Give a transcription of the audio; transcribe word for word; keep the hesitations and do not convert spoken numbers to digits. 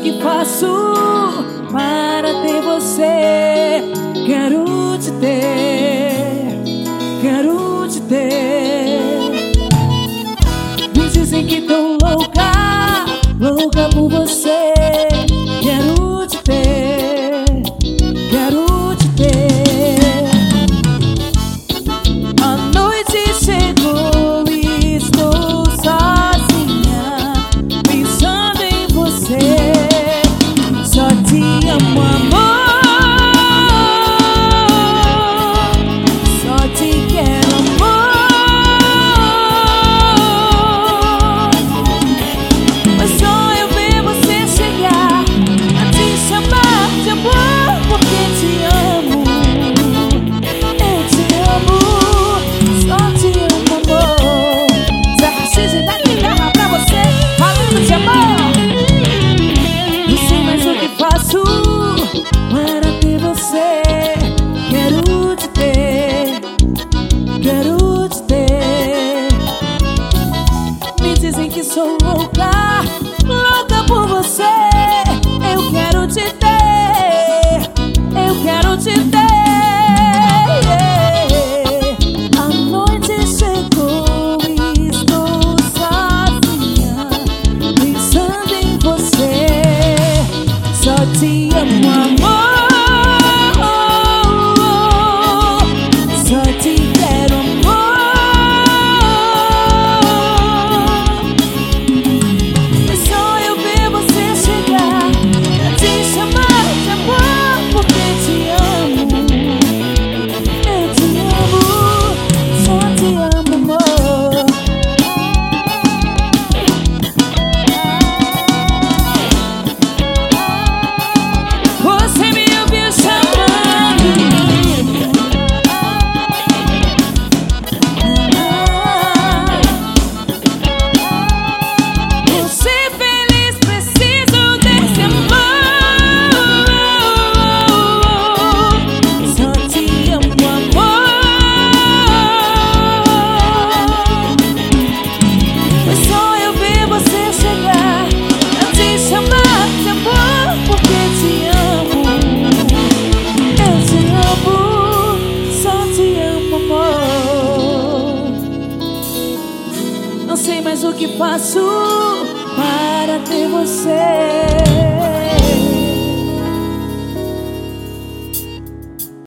que faço para ter você. Quero te ter, quero te ter. Me dizem que tô louca, louca por você. Quero te ter, quero te ter. A noite chegou e estou sozinha, pensando em você. Só te amo, amor. Só te quero, amor. Mas só eu ver você chegar a te chamar de amor, porque te amo. Eu te amo. Só te amo, amor. Zé Rachid da guitarra pra você, falando de amor. Não sei mais o que faço para ter você. Quero te ter, quero te ter. Me dizem que sou louca, louca por você. Eu quero te ter, eu quero te ter. A noite chegou e estou sozinha, pensando em você. Só te amo, amor. Só te quero, amor. É só eu ver você chegar a te chamar de amor, porque te amo. Eu te amo. Só te amo, amor. Você me ouviu chamando. Eu ser feliz preciso desse amor. Só te amo, amor. Foi só eu ver você chegar a te chamar de amor, porque te amo. Eu te amo. Só te amo, amor. Não sei mais o que faço para ter você.